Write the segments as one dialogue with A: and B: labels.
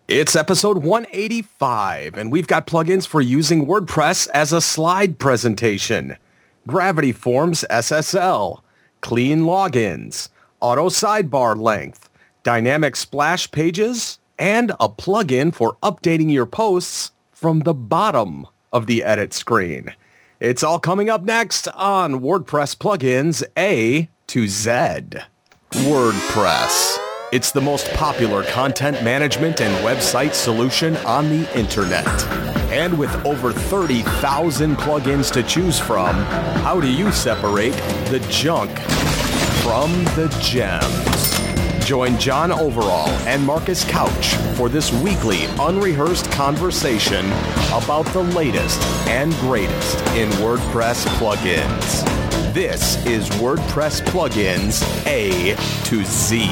A: It's episode 185, and we've got plugins for using WordPress as a slide presentation. Gravity Forms SSL, clean logins, auto sidebar length, dynamic splash pages, and a plugin for updating your posts from the bottom of the edit screen. It's all coming up next on WordPress Plugins A to Z. WordPress. It's the most popular content management and website solution on the internet. And with over 30,000 plugins to choose from, how do you separate the junk from the gems? Join John Overall and Marcus Couch for this weekly unrehearsed conversation about the latest and greatest in WordPress plugins. This is WordPress Plugins A to Z.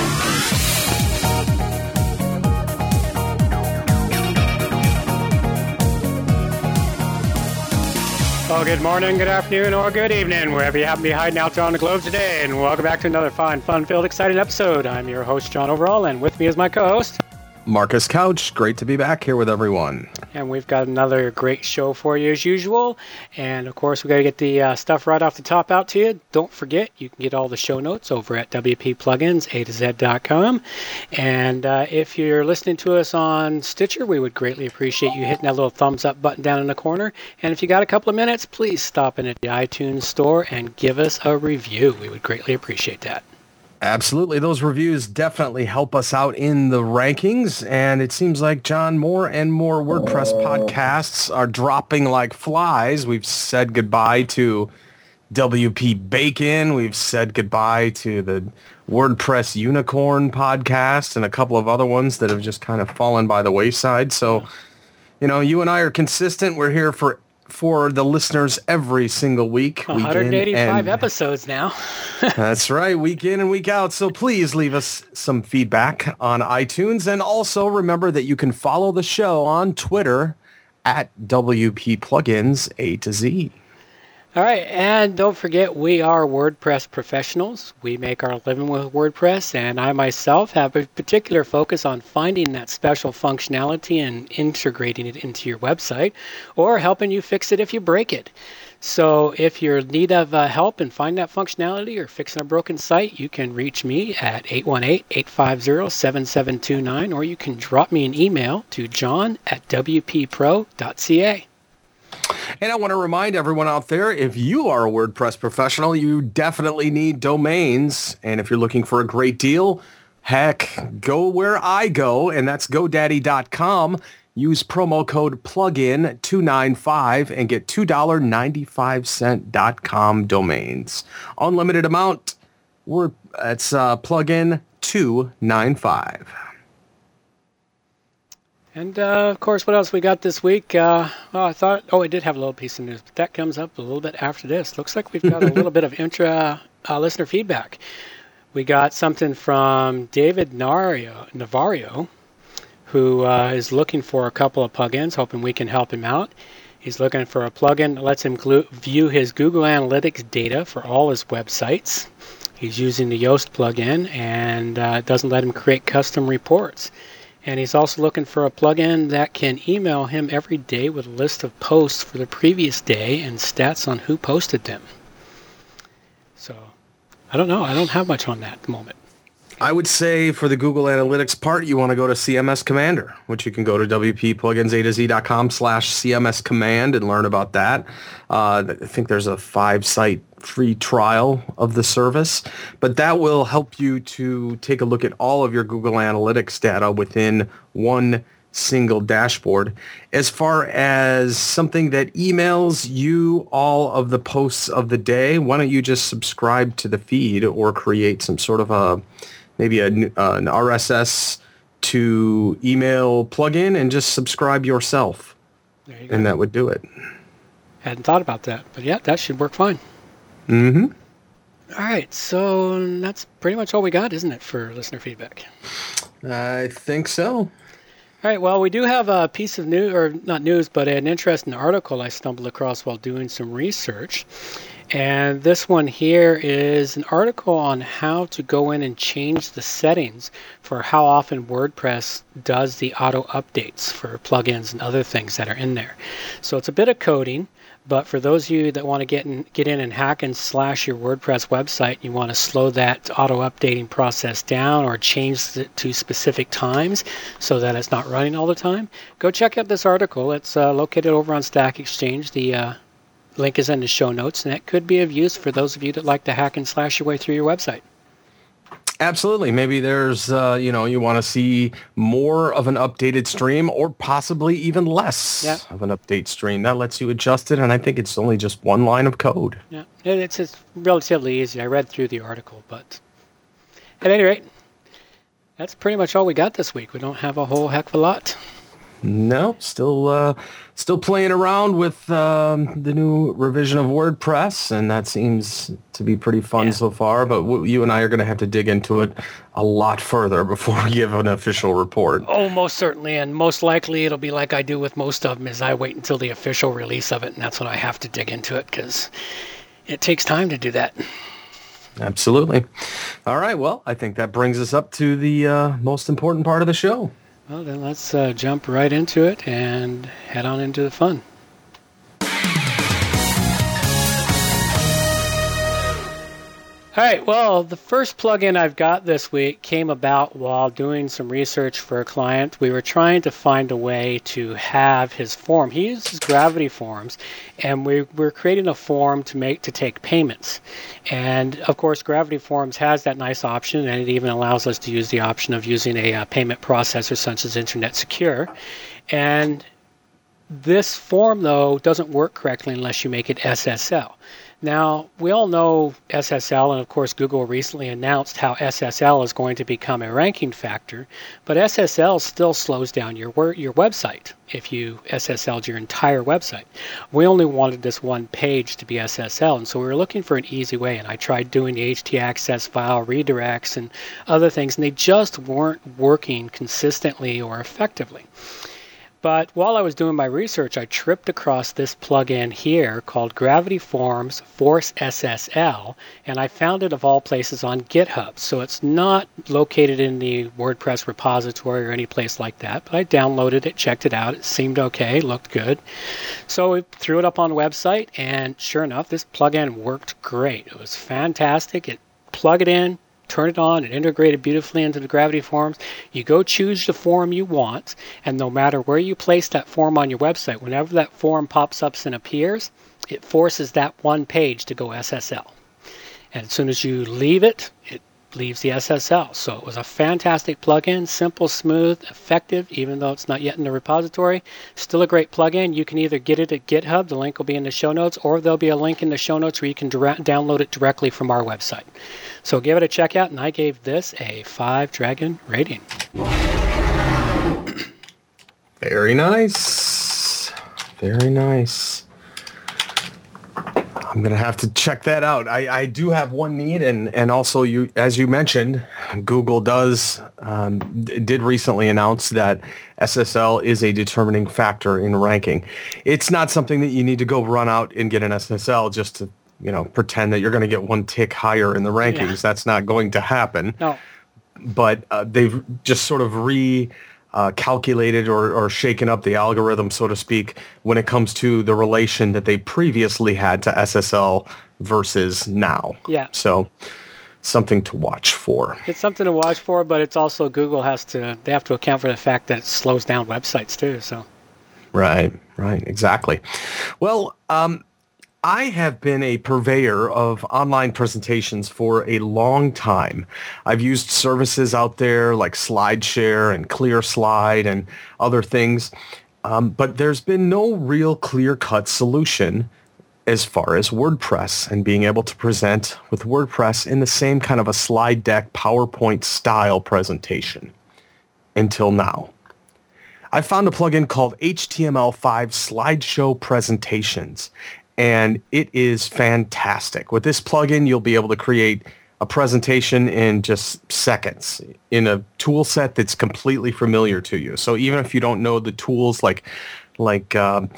B: Well, good morning, good afternoon, or good evening, wherever you happen to be hiding out there on the globe today, and welcome back to another fun-filled, exciting episode. I'm your host, John Overall, and with me is my co-host,
A: Marcus Couch. Great to be back here with everyone.
B: And we've got another great show for you as usual. And of course, we got to get the stuff right off the top out to you. Don't forget, you can get all the show notes over at wppluginsa2z.com. And if you're listening to us on Stitcher, we would greatly appreciate you hitting that little thumbs up button down in the corner. And if you got a couple of minutes, please stop in at the iTunes store and give us a review. We would greatly appreciate that.
A: Absolutely. Those reviews definitely help us out in the rankings. And it seems like, John, more and more WordPress podcasts are dropping like flies. We've said goodbye to WP Bacon. We've said goodbye to the WordPress Unicorn podcast and a couple of other ones that have just kind of fallen by the wayside. So, you know, you and I are consistent. We're here for the listeners every single week.
B: 185 episodes now.
A: That's right, week in and week out. So please leave us some feedback on iTunes. And also remember that you can follow the show on Twitter at WP Plugins A to Z.
B: All right, and don't forget, we are WordPress professionals. We make our living with WordPress, and I myself have a particular focus on finding that special functionality and integrating it into your website, or helping you fix it if you break it. So if you're in need of help in finding that functionality or fixing a broken site, you can reach me at 818-850-7729, or you can drop me an email to john@wppro.ca.
A: And I want to remind everyone out there, if you are a WordPress professional, you definitely need domains. And if you're looking for a great deal, heck, go where I go, and that's GoDaddy.com. Use promo code PLUGIN295 and get $2.95 .com domains. Unlimited amount. It's PLUGIN295.
B: And, of course, what else we got this week? I did have a little piece of news, but that comes up a little bit after this. Looks like we've got a little bit of listener feedback. We got something from David Navarro, who is looking for a couple of plugins, hoping we can help him out. He's looking for a plugin that lets him view his Google Analytics data for all his websites. He's using the Yoast plugin, and it doesn't let him create custom reports. And he's also looking for a plugin that can email him every day with a list of posts for the previous day and stats on who posted them. So, I don't know. I don't have much on that at the moment.
A: I would say for the Google Analytics part, you want to go to CMS Commander, which you can go to wppluginsa2z.com/CMS Command and learn about that. I think there's a 5-site free trial of the service, but that will help you to take a look at all of your Google Analytics data within one single dashboard. As far as something that emails you all of the posts of the day, why don't you just subscribe to the feed or create some sort of an RSS to email plugin and just subscribe yourself.
B: There you go.
A: And that would do it.
B: Hadn't thought about that, but yeah, that should work fine.
A: Mm-hmm.
B: All right, so that's pretty much all we got, isn't it, for listener feedback?
A: I think so.
B: All right, well, we do have a piece of news, or not news, but an interesting article I stumbled across while doing some research. And this one here is an article on how to go in and change the settings for how often WordPress does the auto updates for plugins and other things that are in there. So it's a bit of coding, but for those of you that want to get in and hack and slash your WordPress website, you want to slow that auto updating process down or change it to specific times so that it's not running all the time, go check out this article. It's located over on Stack Exchange. The link is in the show notes, and that could be of use for those of you that like to hack and slash your way through your website.
A: Absolutely. Maybe there's, you want to see more of an updated stream or possibly even less of an update stream. That lets you adjust it, and I think it's only just one line of code.
B: Yeah, it's relatively easy. I read through the article, but at any rate, that's pretty much all we got this week. We don't have a whole heck of a lot.
A: No, still playing around with the new revision of WordPress, and that seems to be pretty fun so far. But you and I are going to have to dig into it a lot further before we give an official report.
B: Oh, most certainly, and most likely it'll be like I do with most of them, is I wait until the official release of it, and that's when I have to dig into it, because it takes time to do that.
A: Absolutely. All right, well, I think that brings us up to the most important part of the show.
B: Well, then let's jump right into it and head on into the fun. All right, well, the first plugin I've got this week came about while doing some research for a client. We were trying to find a way to have his form. He uses Gravity Forms, and we're creating a form to take payments. And, of course, Gravity Forms has that nice option, and it even allows us to use the option of using a payment processor such as Internet Secure. And this form, though, doesn't work correctly unless you make it SSL. Now, we all know SSL, and of course Google recently announced how SSL is going to become a ranking factor, but SSL still slows down your website if you SSL'd your entire website. We only wanted this one page to be SSL, and so we were looking for an easy way, and I tried doing the htaccess file redirects and other things, and they just weren't working consistently or effectively. But while I was doing my research, I tripped across this plugin here called Gravity Forms Force SSL, and I found it of all places on GitHub. So it's not located in the WordPress repository or any place like that, but I downloaded it, checked it out. It seemed okay, looked good. So we threw it up on the website, and sure enough, this plugin worked great. It was fantastic. Plug it in, turn it on, and integrated beautifully into the Gravity Forms. You go choose the form you want, and no matter where you place that form on your website, whenever that form pops up and appears, it forces that one page to go SSL. And as soon as you leave it, it leaves the SSL. So it was a fantastic plugin, simple, smooth, effective, even though it's not yet in the repository. Still a great plugin. You can either get it at GitHub, the link will be in the show notes, or there'll be a link in the show notes where you can download it directly from our website. So give it a check out, and I gave this a 5 Dragon rating.
A: Very nice. Very nice. I'm going to have to check that out. I do have one need, and also, you, as you mentioned, Google did recently announce that SSL is a determining factor in ranking. It's not something that you need to go run out and get an SSL just to pretend that you're going to get one tick higher in the rankings. Yeah. That's not going to happen.
B: No.
A: But they've just sort of calculated or shaken up the algorithm, so to speak, when it comes to the relation that they previously had to SSL versus now.
B: Yeah.
A: So something to watch for.
B: It's something to watch for, but it's also Google they have to account for the fact that it slows down websites too. So.
A: Right, exactly. Well, I have been a purveyor of online presentations for a long time. I've used services out there like SlideShare and ClearSlide and other things, but there's been no real clear-cut solution as far as WordPress and being able to present with WordPress in the same kind of a slide deck PowerPoint style presentation until now. I found a plugin called HTML5 Slideshow Presentations, and it is fantastic. With this plugin, you'll be able to create a presentation in just seconds in a tool set that's completely familiar to you. So even if you don't know the tools like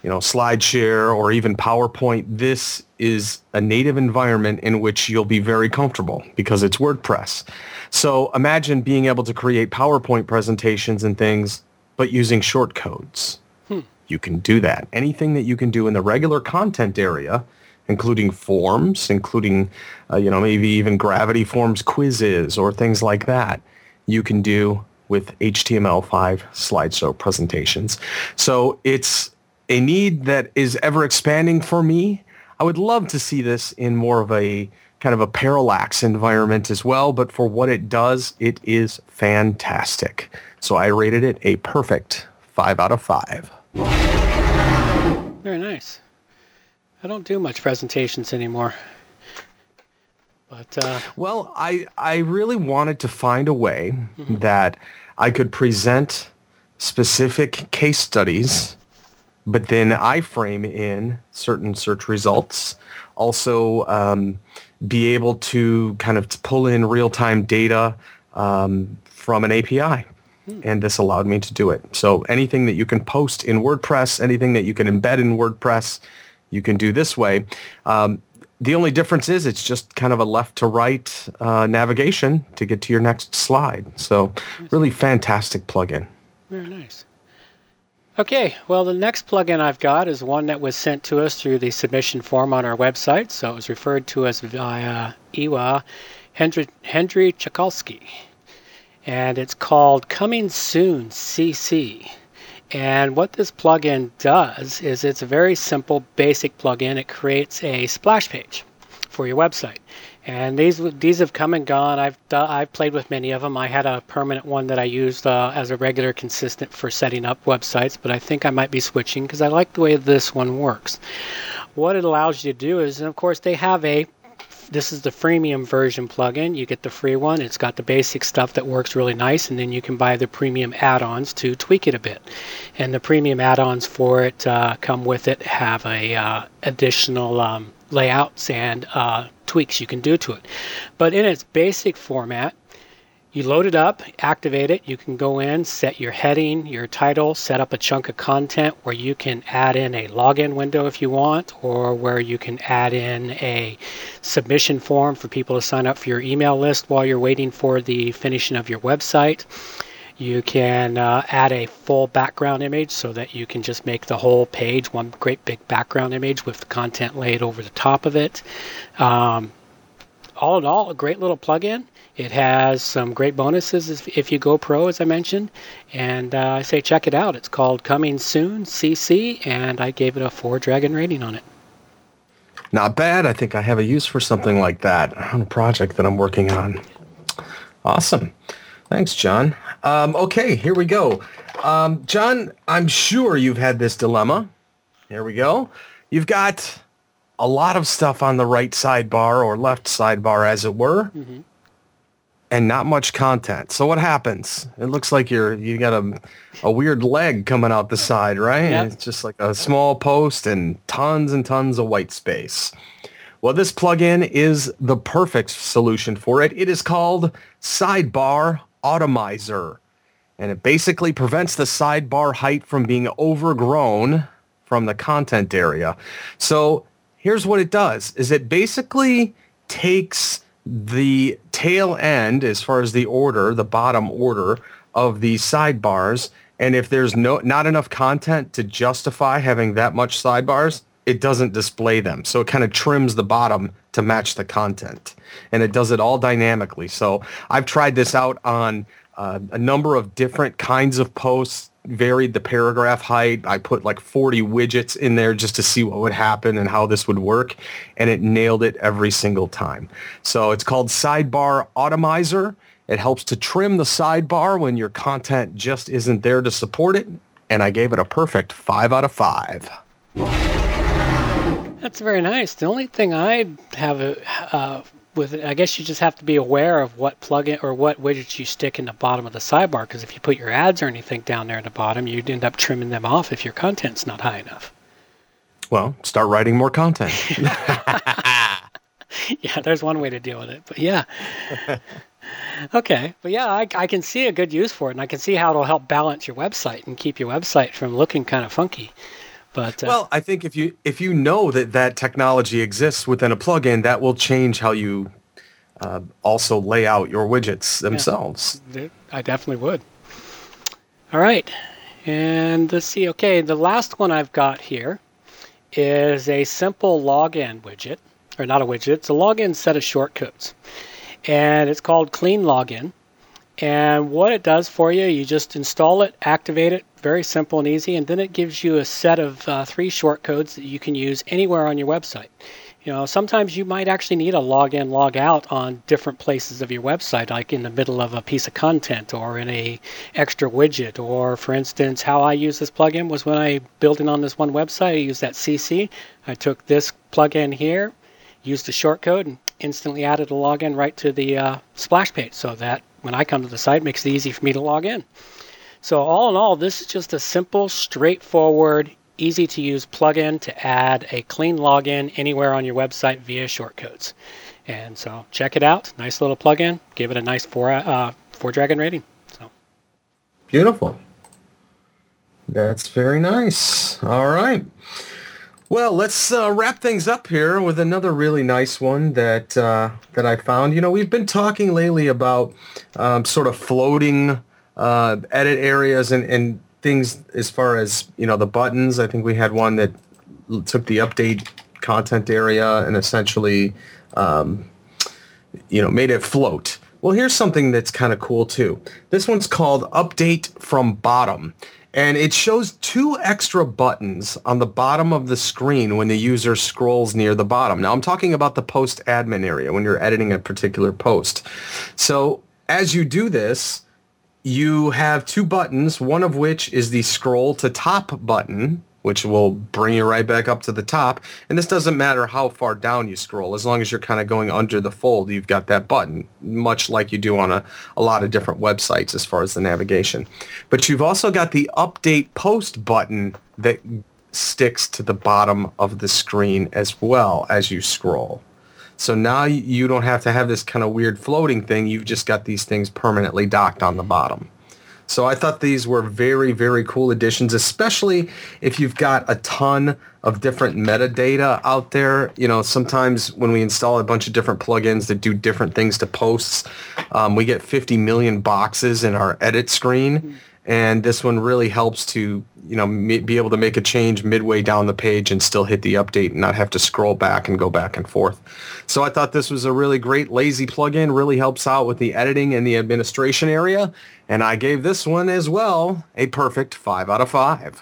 A: SlideShare or even PowerPoint, this is a native environment in which you'll be very comfortable because it's WordPress. So imagine being able to create PowerPoint presentations and things, but using shortcodes. You can do that. Anything that you can do in the regular content area, including forms, including, maybe even Gravity Forms quizzes or things like that, you can do with HTML5 slideshow presentations. So it's a need that is ever expanding for me. I would love to see this in more of a kind of a parallax environment as well, but for what it does, it is fantastic. So I rated it a perfect 5 out of 5.
B: Very nice. I don't do much presentations anymore. But
A: well, I really wanted to find a way that I could present specific case studies, but then iframe in certain search results. Also, be able to kind of pull in real-time data from an API. And this allowed me to do it. So anything that you can post in WordPress, anything that you can embed in WordPress, you can do this way. The only difference is it's just kind of a left to right navigation to get to your next slide. So really fantastic plugin.
B: Very nice. Okay, well, the next plugin I've got is one that was sent to us through the submission form on our website. So it was referred to us via Iwa Hendry Chakalski. And it's called Coming Soon CC. And what this plugin does is it's a very simple, basic plugin. It creates a splash page for your website. And these have come and gone. I've played with many of them. I had a permanent one that I used as a regular consistent for setting up websites, but I think I might be switching because I like the way this one works. What it allows you to do is, and of course, they have this is the freemium version plugin. You get the free one. It's got the basic stuff that works really nice, and then you can buy the premium add-ons to tweak it a bit. And the premium add-ons for it come with it, have a additional layouts and tweaks you can do to it. But in its basic format, you load it up, activate it. You can go in, set your heading, your title, set up a chunk of content where you can add in a login window if you want, or where you can add in a submission form for people to sign up for your email list while you're waiting for the finishing of your website. You can add a full background image so that you can just make the whole page one great big background image with the content laid over the top of it. All in all, a great little plugin. It has some great bonuses if you go pro, as I mentioned. And I say check it out. It's called Coming Soon CC, and I gave it a 4 dragon rating on it.
A: Not bad. I think I have a use for something like that on a project that I'm working on. Awesome. Thanks, John. Okay, here we go. John, I'm sure you've had this dilemma. Here we go. You've got a lot of stuff on the right sidebar or left sidebar, as it were, and not much content. So what happens? It looks like you got a weird leg coming out the side, right?
B: Yep.
A: It's just like a small post and tons of white space. Well, this plugin is the perfect solution for it. It is called Sidebar Automizer, and it basically prevents the sidebar height from being overgrown from the content area. So here's what it does, is it basically takes the tail end, as far as the order, the bottom order of these sidebars, and if there's not enough content to justify having that much sidebars, it doesn't display them. So it kind of trims the bottom to match the content. And it does it all dynamically. So I've tried this out on a number of different kinds of posts, varied the paragraph height. I put like 40 widgets in there just to see what would happen and how this would work. And it nailed it every single time. So it's called Sidebar Automizer. It helps to trim the sidebar when your content just isn't there to support it. And I gave it a perfect 5 out of 5.
B: That's very nice. The only thing I have with it, I guess you just have to be aware of what plugin or what widgets you stick in the bottom of the sidebar, because if you put your ads or anything down there in the bottom, you'd end up trimming them off if your content's not high enough.
A: Well, start writing more content.
B: Yeah, there's one way to deal with it. But yeah. Okay. But yeah, I can see a good use for it, and I can see how it'll help balance your website and keep your website from looking kind of funky. But
A: well, I think if you know that technology exists within a plugin, that will change how you also lay out your widgets themselves.
B: Yeah, I definitely would. All right. And let's see. Okay, the last one I've got here is a simple login widget. Or not a widget. It's a login set of shortcodes. And it's called Clean Login. And what it does for you, you just install it, activate it, very simple and easy, and then it gives you a set of 3 shortcodes that you can use anywhere on your website. You know, sometimes you might actually need a login, log out on different places of your website, like in the middle of a piece of content or in a extra widget. Or, for instance, how I use this plugin was when I building on this one website, I used that CC. I took this plugin here, used the shortcode, and instantly added a login right to the splash page, so that when I come to the site, it makes it easy for me to log in. So all in all, this is just a simple, straightforward, easy-to-use plugin to add a clean login anywhere on your website via shortcodes. And so check it out. Nice little plugin. Give it a nice 4 Dragon rating. So
A: beautiful. That's very nice. All right. Well, let's wrap things up here with another really nice one that I found. You know, we've been talking lately about sort of floating edit areas and things as far as, you know, the buttons. I think we had one that took the update content area and essentially, made it float. Well, here's something that's kind of cool too. This one's called Update from Bottom. And it shows 2 extra buttons on the bottom of the screen when the user scrolls near the bottom. Now, I'm talking about the post admin area when you're editing a particular post. So as you do this, you have 2 buttons, one of which is the scroll to top button, which will bring you right back up to the top. And this doesn't matter how far down you scroll. As long as you're kind of going under the fold, you've got that button, much like you do on a lot of different websites as far as the navigation. But you've also got the update post button that sticks to the bottom of the screen as well as you scroll. So now you don't have to have this kind of weird floating thing. You've just got these things permanently docked on the bottom. So I thought these were very, very cool additions, especially if you've got a ton of different metadata out there. You know, sometimes when we install a bunch of different plugins that do different things to posts, we get 50 million boxes in our edit screen. Mm-hmm. And this one really helps to, you know, be able to make a change midway down the page and still hit the update and not have to scroll back and go back and forth. So I thought this was a really great, lazy plugin, really helps out with the editing and the administration area. And I gave this one as well a perfect 5 out of 5.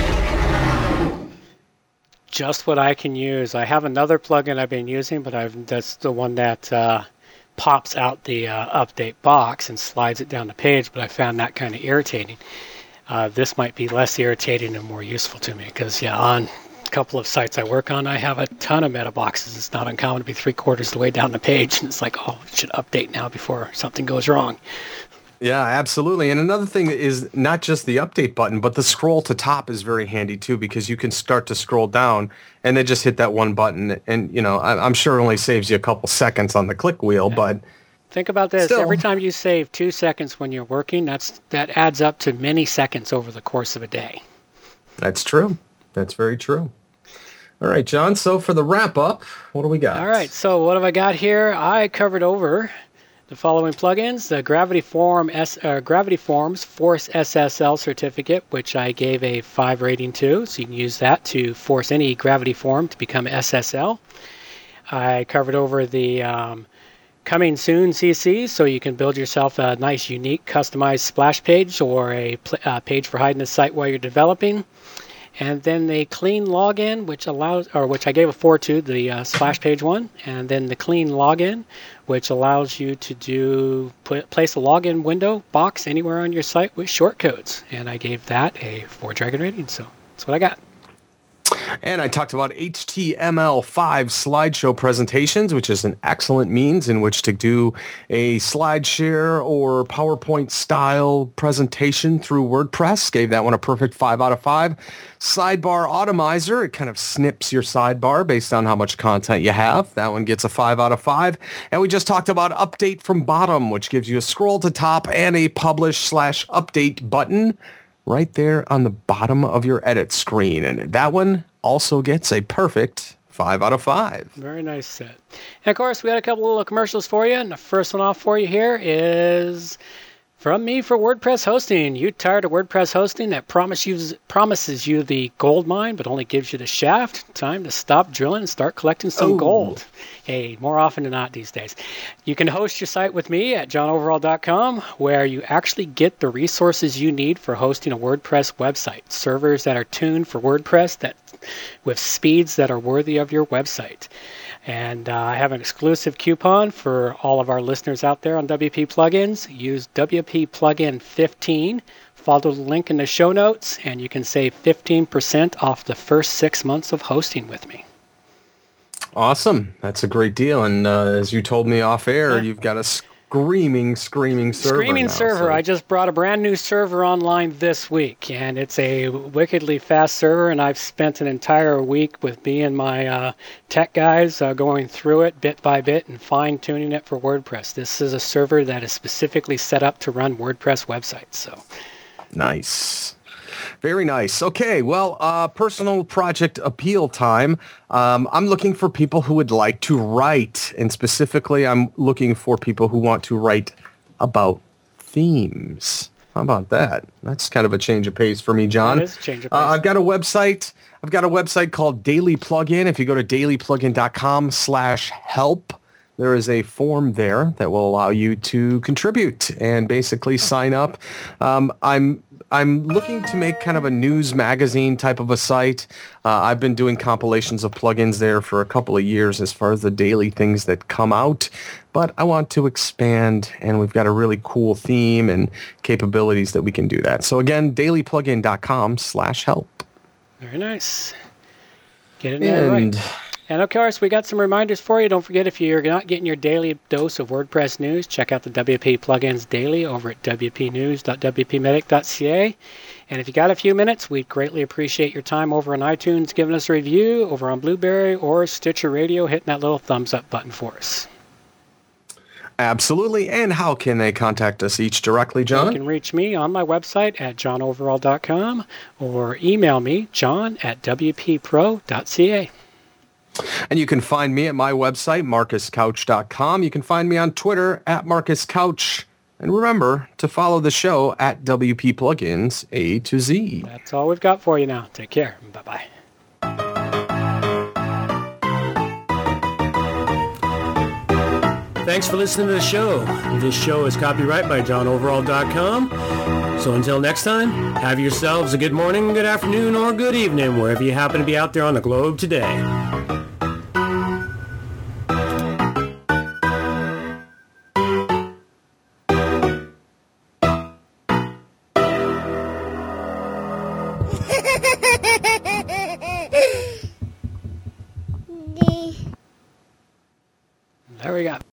B: Just what I can use. I have another plugin I've been using, but that's the one that pops out the update box and slides it down the page, but I found that kind of irritating. This might be less irritating and more useful to me because, on a couple of sites I work on, I have a ton of meta boxes. It's not uncommon to be 3/4 of the way down the page, and it's like, oh, it should update now before something goes wrong.
A: Yeah, absolutely. And another thing is not just the update button, but the scroll to top is very handy too, because you can start to scroll down and then just hit that one button. And, you know, I'm sure it only saves you a couple seconds on the click wheel, but
B: think about this.
A: Still.
B: Every time you save 2 seconds when you're working, that adds up to many seconds over the course of a day.
A: That's true. That's very true. All right, John. So for the wrap up, what do we got?
B: All right. So what have I got here? I covered over the following plugins: the Gravity Forms Force SSL certificate, which I gave a 5 rating to, so you can use that to force any Gravity form to become SSL. I covered over the Coming Soon CC, so you can build yourself a nice, unique, customized splash page or a page for hiding the site while you're developing. And then the Clean Login, which I gave a 4 to, the splash page one. And then the Clean Login, which allows you to place a login window box anywhere on your site with shortcodes. And I gave that a 4 Dragon rating, so that's what I got.
A: And I talked about HTML5 slideshow presentations, which is an excellent means in which to do a slide share or PowerPoint style presentation through WordPress. Gave that one a perfect 5 out of 5. Sidebar Automizer, it kind of snips your sidebar based on how much content you have. That one gets a 5 out of 5. And we just talked about Update from Bottom, which gives you a scroll to top and a publish/update button. right there on the bottom of your edit screen. And that one also gets a perfect 5 out of 5.
B: Very nice set. And of course, we got a couple little commercials for you. And the first one off for you here is from me for WordPress hosting. You tired of WordPress hosting that promises you the gold mine, but only gives you the shaft? Time to stop drilling and start collecting some gold. Hey, more often than not these days. You can host your site with me at johnoverall.com, where you actually get the resources you need for hosting a WordPress website. Servers that are tuned for WordPress that with speeds that are worthy of your website. And I have an exclusive coupon for all of our listeners out there on WP Plugins. Use WP Plugin 15. Follow the link in the show notes, and you can save 15% off the first 6 months of hosting with me.
A: Awesome. That's a great deal. And as you told me off air, you've got a screaming server.
B: Screaming server. I just brought a brand new server online this week, and it's a wickedly fast server, and I've spent an entire week with me and my tech guys going through it bit by bit and fine-tuning it for WordPress. This is a server that is specifically set up to run WordPress websites. So,
A: nice. Very nice. Okay, well, personal project appeal time. I'm looking for people who would like to write, and specifically I'm looking for people who want to write about themes. How about that? That's kind of a change of pace for me, John.
B: It is a change of pace.
A: I've got a website. I've got a website called Daily Plugin. If you go to dailyplugin.com/help, there is a form there that will allow you to contribute and basically sign up. I'm looking to make kind of a news magazine type of a site. I've been doing compilations of plugins there for a couple of years as far as the daily things that come out. But I want to expand, and we've got a really cool theme and capabilities that we can do that. So again, dailyplugin.com/help.
B: Very nice. Get it there right. And of course, we got some reminders for you. Don't forget, if you're not getting your daily dose of WordPress news, check out the WP Plugins Daily over at wpnews.wpmedic.ca. And if you got a few minutes, we'd greatly appreciate your time over on iTunes, giving us a review, over on Blueberry or Stitcher Radio, hitting that little thumbs up button for us.
A: Absolutely. And how can they contact us each directly, John?
B: You can reach me on my website at johnoverall.com or email me, john@wppro.ca.
A: And you can find me at my website, marcuscouch.com. You can find me on Twitter at marcuscouch. And remember to follow the show at WP Plugins A to Z.
B: That's all we've got for you now. Take care. Bye-bye.
C: Thanks for listening to the show. This show is copyright by johnoverall.com. So until next time, have yourselves a good morning, good afternoon, or good evening, wherever you happen to be out there on the globe today.
B: There we go.